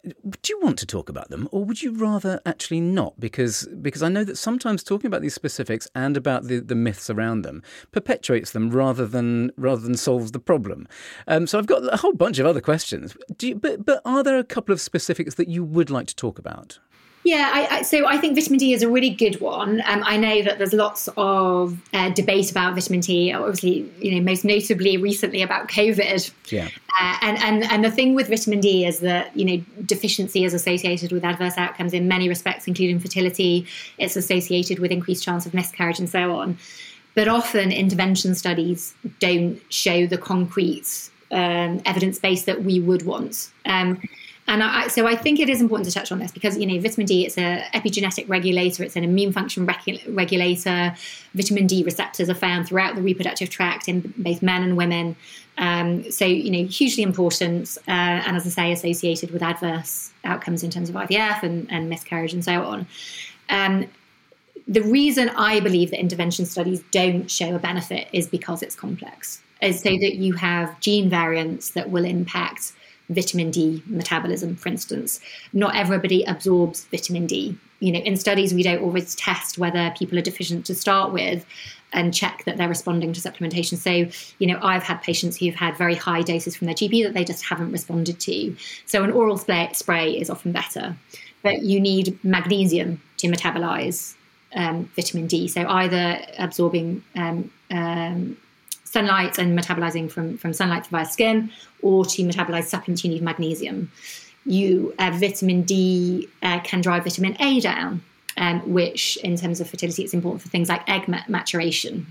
do you want to talk about them, or would you rather actually not? Because because I know that sometimes talking about these specifics and about the, the myths around them perpetuates them rather than rather than solves the problem. Um, so I've got a whole bunch of other questions. Do you, but but are there a couple of specifics that you would like to talk about? Yeah, I, I, so I think vitamin D is a really good one. Um, I know that there's lots of uh, debate about vitamin D, obviously, you know, most notably recently about COVID. Yeah. Uh, and, and, and the thing with vitamin D is that, you know, deficiency is associated with adverse outcomes in many respects, including fertility. It's associated with increased chance of miscarriage and so on. But often intervention studies don't show the concrete um, evidence base that we would want. Um And I, so I think it is important to touch on this because, you know, vitamin D, it's an epigenetic regulator. It's an immune function regu- regulator. Vitamin D receptors are found throughout the reproductive tract in both men and women. Um, so, you know, hugely important. Uh, and as I say, associated with adverse outcomes in terms of I V F and, and miscarriage and so on. Um, the reason I believe that intervention studies don't show a benefit is because it's complex. Is so that you have gene variants that will impact vitamin D metabolism, for instance. Not everybody absorbs vitamin D. You know, in studies, we don't always test whether people are deficient to start with and check that they're responding to supplementation. So, you know, I've had patients who've had very high doses from their G P that they just haven't responded to. So an oral spray, spray is often better. But you need magnesium to metabolize um, vitamin D. So either absorbing um, um, sunlight and metabolizing from, from sunlight via skin, or to metabolize supplements, you need magnesium. You uh, vitamin D uh, can drive vitamin A down, um, which in terms of fertility, it's important for things like egg ma- maturation.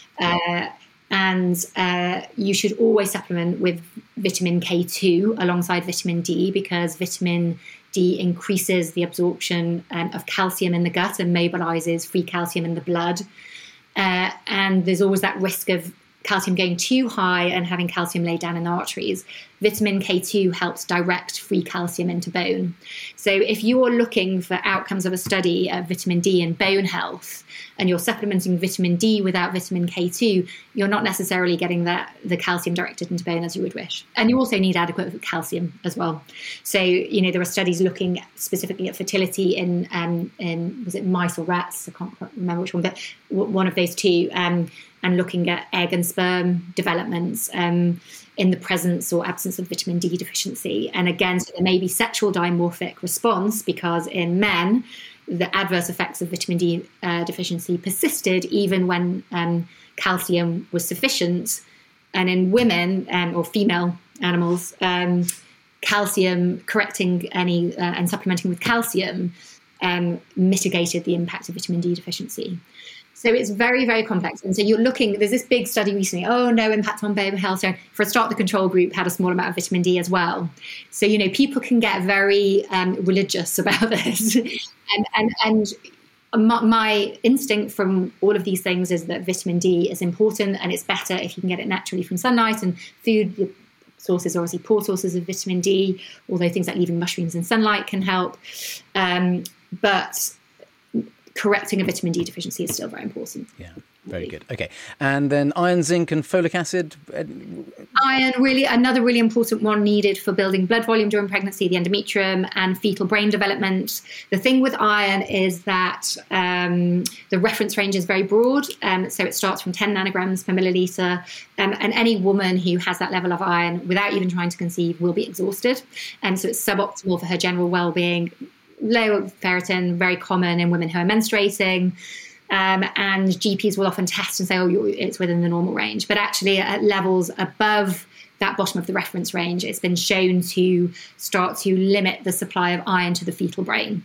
Uh, and uh, you should always supplement with vitamin K two alongside vitamin D, because vitamin D increases the absorption um, of calcium in the gut and mobilizes free calcium in the blood. Uh, and there's always that risk of calcium going too high and having calcium laid down in the arteries. Vitamin K two helps direct free calcium into bone. So if you're looking for outcomes of a study of vitamin D and bone health, and you're supplementing vitamin D without vitamin K two, you're not necessarily getting that the calcium directed into bone as you would wish. And you also need adequate calcium as well. So, you know, there are studies looking specifically at fertility in, um, in was it mice or rats? I can't remember which one, but one of those two, um, and looking at egg and sperm developments um, in the presence or absence of vitamin D deficiency. And again, so there may be sexual dimorphic response because in men, the adverse effects of vitamin D uh, deficiency persisted even when um, calcium was sufficient. And in women um, or female animals, um, calcium, correcting any uh, and supplementing with calcium um, mitigated the impact of vitamin D deficiency. So it's very, very complex. And so you're looking, there's this big study recently, oh, no impact on bone health. So for a start, the control group had a small amount of vitamin D as well. So, you know, people can get very um, religious about this. and and, and my, my instinct from all of these things is that vitamin D is important, and it's better if you can get it naturally from sunlight and food. Sources are obviously poor sources of vitamin D, although things like leaving mushrooms in sunlight can help. Um, but correcting a vitamin D deficiency is still very important. Yeah, very good. Okay. And then iron, zinc and folic acid? Iron, really, another really important one needed for building blood volume during pregnancy, the endometrium, and fetal brain development. The thing with iron is that um, the reference range is very broad. Um, so it starts from ten nanograms per milliliter. Um, and any woman who has that level of iron without even trying to conceive will be exhausted. And so it's suboptimal for her general well-being. Low ferritin, very common in women who are menstruating. Um, and G Ps will often test and say, oh, you're, it's within the normal range. But actually at levels above that bottom of the reference range, it's been shown to start to limit the supply of iron to the fetal brain.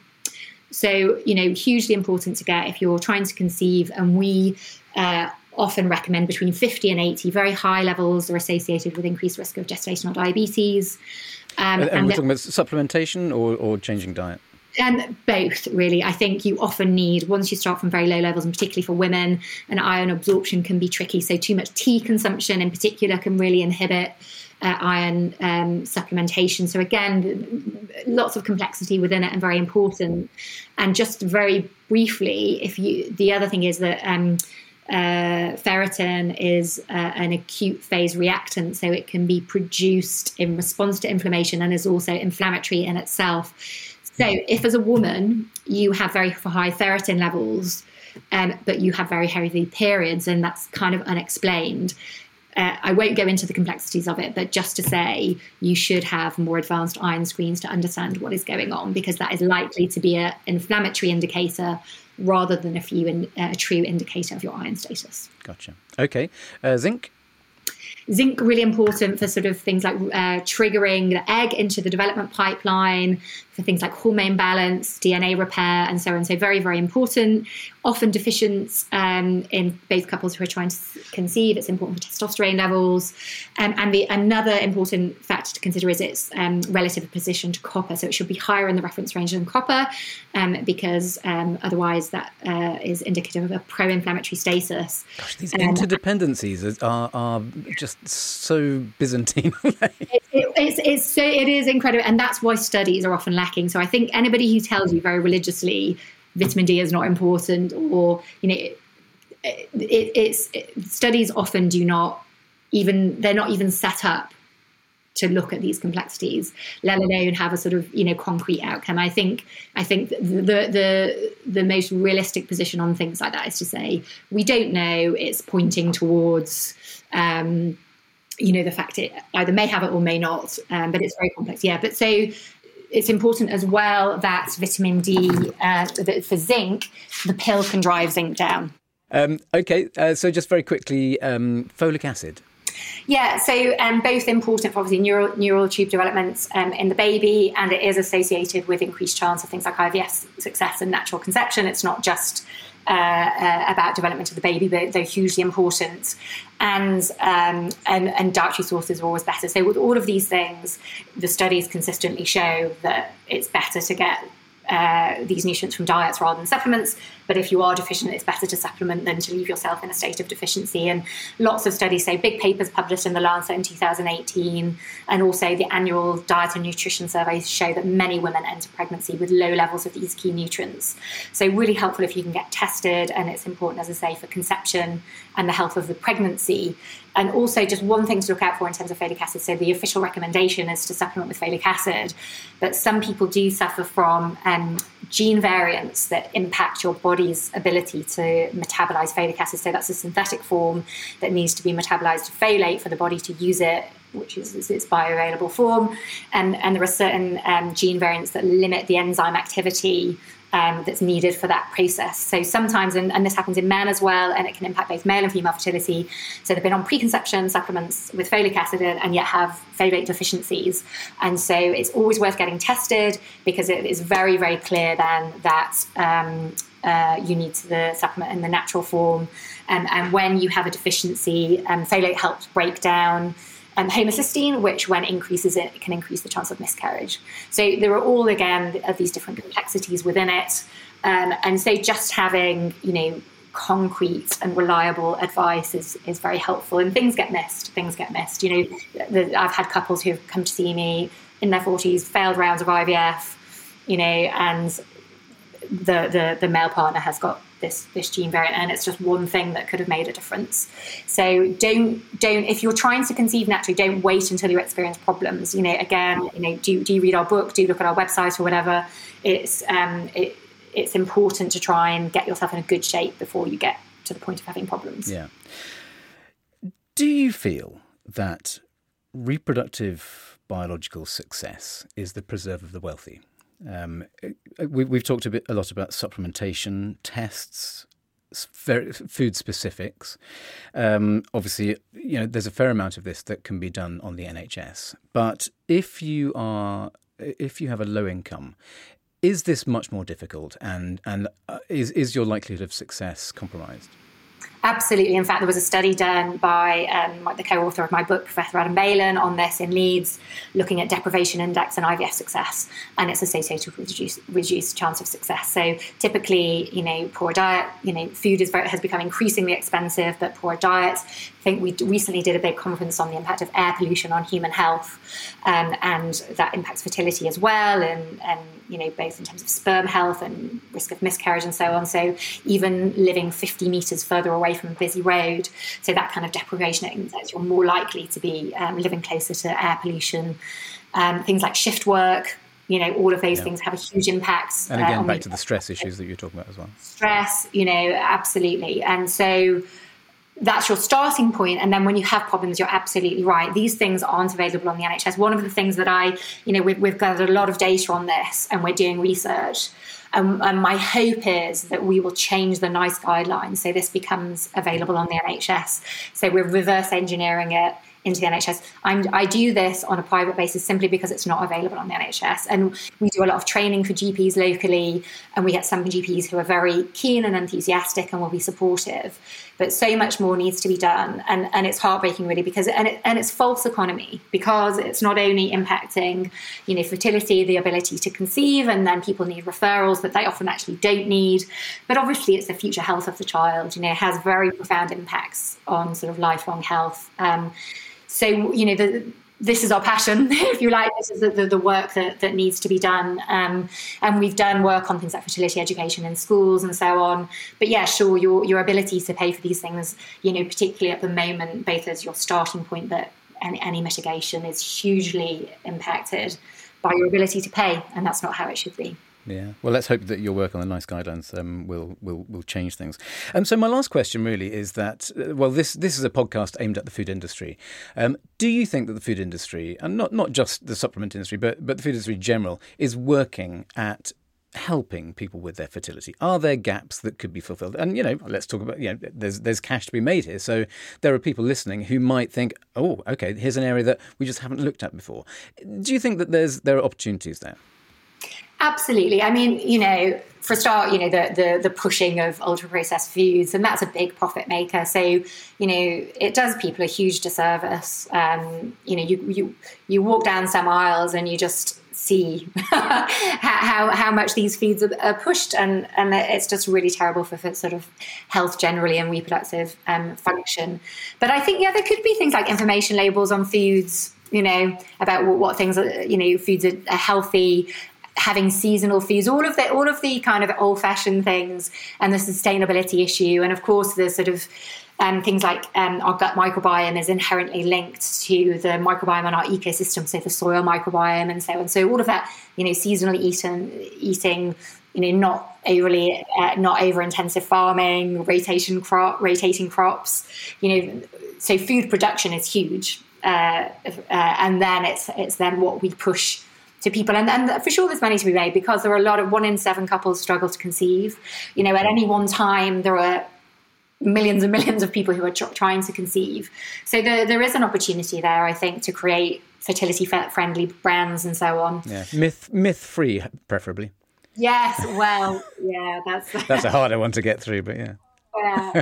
So, you know, hugely important to get if you're trying to conceive. And we uh, often recommend between fifty and eighty. Very high levels are associated with increased risk of gestational diabetes. Um, and, and we're talking about supplementation or, or changing diet? And both, really. I think you often need, once you start from very low levels, and particularly for women, and iron absorption can be tricky. So too much tea consumption in particular can really inhibit uh, iron um, supplementation. So again, lots of complexity within it and very important. And just very briefly, if you, the other thing is that um, uh, ferritin is uh, an acute phase reactant, so it can be produced in response to inflammation and is also inflammatory in itself. So if as a woman you have very high ferritin levels, um, but you have very heavy periods and that's kind of unexplained, uh, I won't go into the complexities of it, but just to say you should have more advanced iron screens to understand what is going on, because that is likely to be an inflammatory indicator rather than a, few in, uh, a true indicator of your iron status. Gotcha. Okay. Uh, zinc? Zinc, really important for sort of things like uh, triggering the egg into the development pipeline, for things like hormone balance, D N A repair, and so on. So very, very important. Often deficient um, in both couples who are trying to conceive. It's important for testosterone levels. Um, and the another important factor to consider is its um, relative position to copper. So it should be higher in the reference range than copper, um, because um, otherwise that uh, is indicative of a pro-inflammatory status. Gosh, these um, interdependencies are, are just so Byzantine. it, it, it's, it's so, it is incredible. And that's why studies are often lacking. So I think anybody who tells you very religiously vitamin D is not important, or, you know, it, it, it's it, studies often do not even, they're not even set up to look at these complexities, let alone have a sort of, you know, concrete outcome. I think I think the the the most realistic position on things like that is to say we don't know. It's pointing towards, um, you know, the fact it either may have it or may not, um, but it's very complex. Yeah, but so it's important as well that vitamin D, uh, for zinc, the pill can drive zinc down. Um, okay, uh, so just very quickly, um, folic acid. Yeah, so um, both important for obviously neural, neural tube developments um, in the baby, and it is associated with increased chance of things like I V F success and natural conception. It's not just uh, uh, about development of the baby, but they're hugely important. And, um, and and dietary sources are always better. So with all of these things, the studies consistently show that it's better to get uh, these nutrients from diets rather than supplements. But if you are deficient, it's better to supplement than to leave yourself in a state of deficiency. And lots of studies say, big papers published in The Lancet in two thousand eighteen, and also the annual diet and nutrition surveys show that many women enter pregnancy with low levels of these key nutrients. So really helpful if you can get tested, and it's important, as I say, for conception and the health of the pregnancy. And also just one thing to look out for in terms of folic acid. So the official recommendation is to supplement with folic acid, but some people do suffer from um, gene variants that impact your body's ability to metabolize folic acid. So that's a synthetic form that needs to be metabolized to folate for the body to use it, which is, is its bioavailable form. And, and there are certain um, gene variants that limit the enzyme activity Um, that's needed for that process. So sometimes, and, and this happens in men as well, and it can impact both male and female fertility. So they've been on preconception supplements with folic acid and yet have folate deficiencies. And so it's always worth getting tested, because it is very, very clear then that um, uh, you need the supplement in the natural form. Um, and when you have a deficiency, um, folate helps break down Um, homocysteine, which when increases it, it can increase the chance of miscarriage. So there are all, again, of these different complexities within it. Um, and so just having, you know, concrete and reliable advice is, is very helpful. And things get missed. Things get missed. You know, the, I've had couples who have come to see me in their forties, failed rounds of I V F, you know, and the, the, the male partner has got this this gene variant, and it's just one thing that could have made a difference. So don't don't if you're trying to conceive naturally, don't wait until you experience problems. You know, again, you know, do do you read our book? Do look at our website or whatever. It's um it, it's important to try and get yourself in a good shape before you get to the point of having problems. Yeah. Do you feel that reproductive biological success is the preserve of the wealthy? Um, we, we've talked a bit, a lot about supplementation, tests, very, food specifics. Um, obviously, you know, there's a fair amount of this that can be done on the N H S. But if you are, if you have a low income, is this much more difficult, and and uh, is is your likelihood of success compromised? Absolutely. In fact, there was a study done by um, the co-author of my book, Professor Adam Bailon, on this in Leeds, looking at deprivation index and I V F success, and it's associated with reduced, reduced chance of success. So typically, you know, poor diet, you know, food is very, has become increasingly expensive, but poor diet. I think we recently did a big conference on the impact of air pollution on human health, um, and that impacts fertility as well, and, and you know, both in terms of sperm health and risk of miscarriage and so on. So even living fifty metres further away from a busy road, so that kind of deprivation, it means that you're more likely to be um, living closer to air pollution. Um, things like shift work, you know, all of those yeah. things have a huge impact. And again, uh, on back the, to the stress issues that you're talking about as well. Stress, you know, absolutely. And so that's your starting point. And then when you have problems, you're absolutely right. These things aren't available on the N H S. One of the things that I, you know, we've, we've gathered a lot of data on this, and we're doing research. Um, and my hope is that we will change the NICE guidelines so this becomes available on the N H S. So we're reverse engineering it into the N H S. I'm, I do this on a private basis simply because it's not available on the N H S. And we do a lot of training for G Ps locally, and we get some G Ps who are very keen and enthusiastic and will be supportive. But so much more needs to be done. And, and it's heartbreaking, really, because and, it, and it's false economy, because it's not only impacting, you know, fertility, the ability to conceive, and then people need referrals that they often actually don't need. But obviously it's the future health of the child. You know, it has very profound impacts on sort of lifelong health. Um, so, you know, the this is our passion, if you like. This is the, the, the work that, that needs to be done. Um, and we've done work on things like fertility education in schools and so on. But yeah, sure, your your ability to pay for these things, you know, particularly at the moment, both as your starting point, but any, any mitigation is hugely impacted by your ability to pay. And that's not how it should be. Yeah. Well, let's hope that your work on the NICE guidelines um, will will will change things. Um, so my last question really is that, uh, well, this this is a podcast aimed at the food industry. Um, do you think that the food industry, and not not just the supplement industry, but but the food industry in general, is working at helping people with their fertility? Are there gaps that could be fulfilled? And, you know, let's talk about, you know, there's there's cash to be made here. So there are people listening who might think, oh, OK, here's an area that we just haven't looked at before. Do you think that there's there are opportunities there? Absolutely. I mean, you know, for a start, you know, the, the, the pushing of ultra processed foods, and that's a big profit maker. So, you know, it does people a huge disservice. Um, you know, you, you, you walk down some aisles and you just see how, how much these foods are, are pushed, and, and it's just really terrible for, for sort of health generally and reproductive um, function. But I think, yeah, there could be things like information labels on foods, you know, about what, what things, are, you know, foods are, are healthy, having seasonal foods, all of the all of the kind of old-fashioned things, and the sustainability issue, and of course the sort of um, things like um, our gut microbiome is inherently linked to the microbiome on our ecosystem, so the soil microbiome and so on. So all of that, you know, seasonally eaten, eating, you know, not overly, uh, not over-intensive farming, rotation crop, rotating crops, you know, so food production is huge, uh, uh, and then it's it's then what we push to people. And, and for sure there's money to be made, because there are a lot of one in seven couples struggle to conceive. You know, at any one time, there are millions and millions of people who are tr- trying to conceive. So there, there is an opportunity there, I think, to create fertility-friendly brands and so on. Yeah, myth, myth-free, preferably. Yes, well, yeah, that's... That's a harder one to get through, but yeah. Yeah,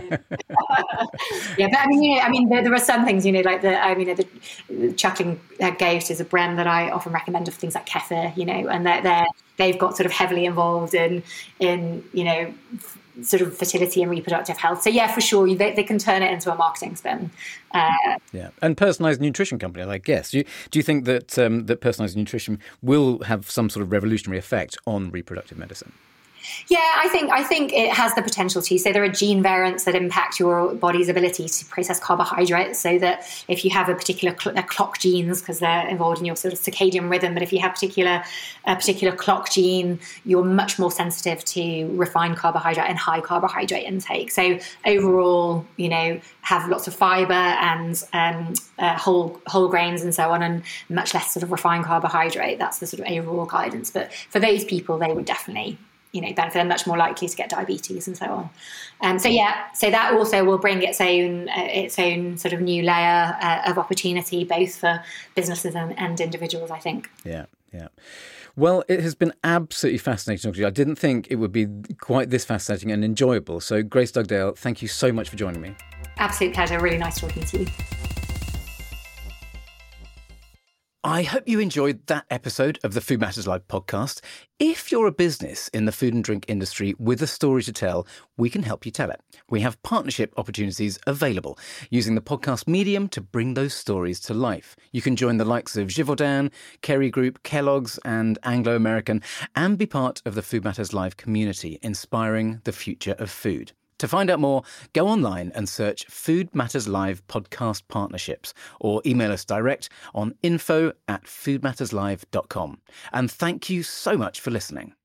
yeah, but I mean, you know, I mean, there, there are some things, you know, like the, I mean, the, the Chuckling Goat is a brand that I often recommend of things like kefir, you know, and they're, they're they've got sort of heavily involved in in you know, f- sort of fertility and reproductive health. So yeah, for sure, they, they can turn it into a marketing spin. Uh, yeah, and personalised nutrition company, I guess. Do you, do you think that um, that personalised nutrition will have some sort of revolutionary effect on reproductive medicine? Yeah, I think I think it has the potential to. So there are gene variants that impact your body's ability to process carbohydrates. So that if you have a particular cl- clock genes, because they're involved in your sort of circadian rhythm, but if you have particular a particular clock gene, you're much more sensitive to refined carbohydrate and high carbohydrate intake. So overall, you know, have lots of fiber and um, uh, whole whole grains and so on, and much less sort of refined carbohydrate. That's the sort of overall guidance. But for those people, they would definitely, you know, benefit. They're much more likely to get diabetes and so on. Um, so yeah, so that also will bring its own uh, its own sort of new layer uh, of opportunity, both for businesses and, and individuals, I think. Yeah, yeah. Well, it has been absolutely fascinating talking to you. I didn't think it would be quite this fascinating and enjoyable. So Grace Dugdale, thank you so much for joining me. Absolute pleasure. Really nice talking to you. I hope you enjoyed that episode of the Food Matters Live podcast. If you're a business in the food and drink industry with a story to tell, we can help you tell it. We have partnership opportunities available using the podcast medium to bring those stories to life. You can join the likes of Givaudan, Kerry Group, Kellogg's and Anglo American and be part of the Food Matters Live community, inspiring the future of food. To find out more, go online and search Food Matters Live Podcast Partnerships or email us direct on info at food matters live dot com. And thank you so much for listening.